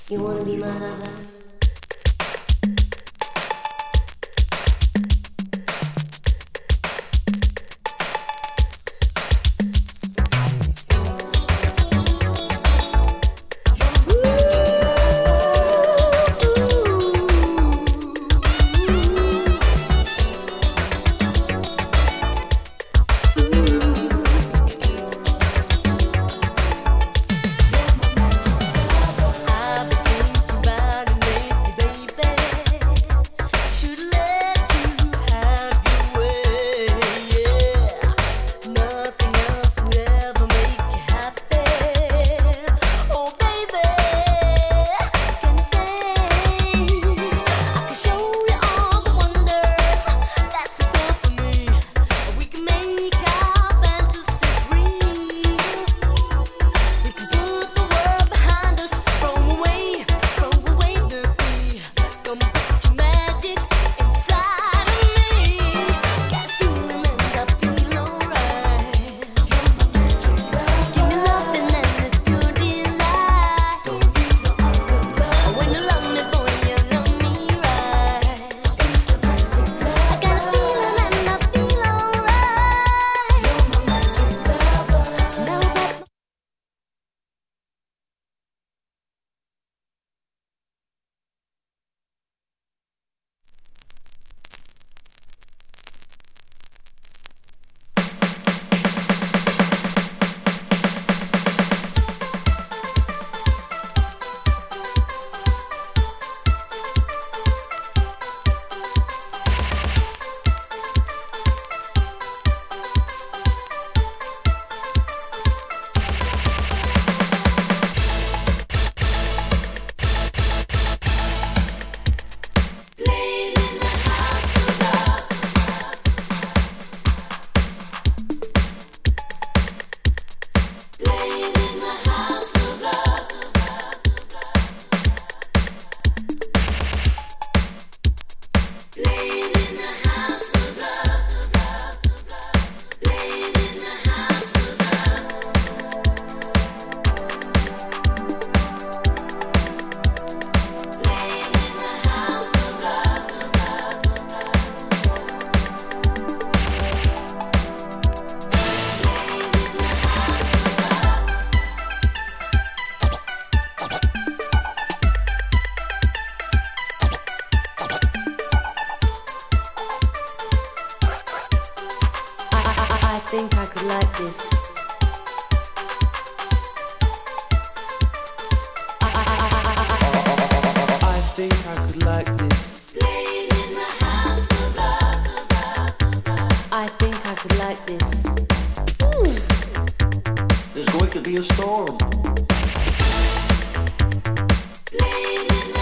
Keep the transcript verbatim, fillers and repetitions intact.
You wanna be my lover? I think I could like this. I think I could like this. Playing in the house of love, of love, of love. I think I could like this. There's going to be a storm. Playing in the